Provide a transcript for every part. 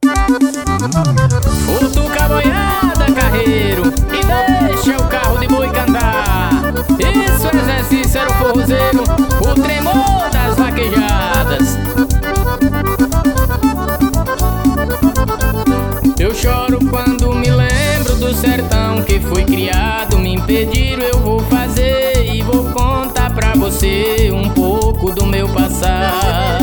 Futuca a boiada, carreiro, e deixa o carro de boi cantar. Isso é Zé Cícero forrozeiro, o tremor das vaquejadas. Eu choro quando me lembro do sertão que fui criado. Me impediram, eu vou fazer e vou contar pra você um pouco do meu passado.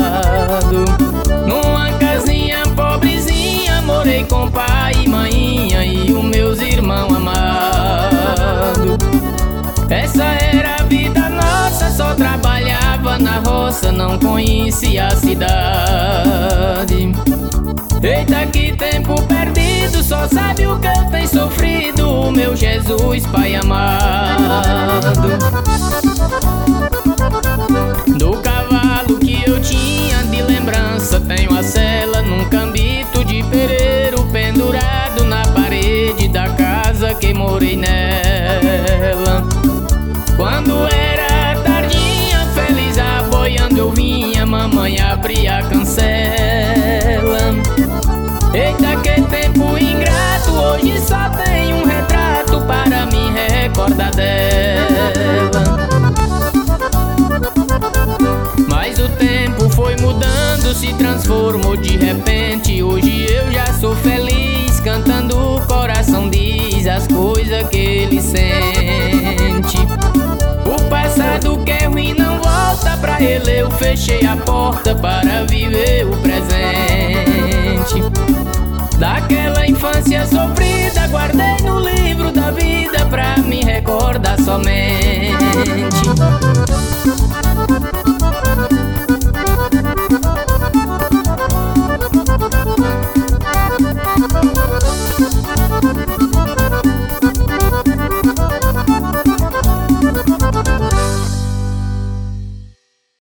Numa casinha pobrezinha morei com pai e maninha e os meus irmãos amados. Essa era a vida nossa, só trabalhava na roça, não conhecia a cidade. Eita, que tempo perdido, só sabe o que eu tenho sofrido, meu Jesus, Pai amado. Do cavalo que eu tinha de lembrança, tenho a sela num cambito de pereiro, pendurado na parede da casa que morei nela. Quando era tardinha, feliz aboiando, eu vinha, mamãe abria a cancela. Eita, que tempo ingrato, hoje só tenho um retrato para me recordar dela. Mas o tempo foi mudando, se transformou de repente. Hoje eu já sou feliz, cantando o coração diz as coisas que ele sente. O passado que é ruim não volta, pra ele eu fechei a porta para viver o presente. Daquela infância sofrida, guardei no livro da vida pra me recordar somente.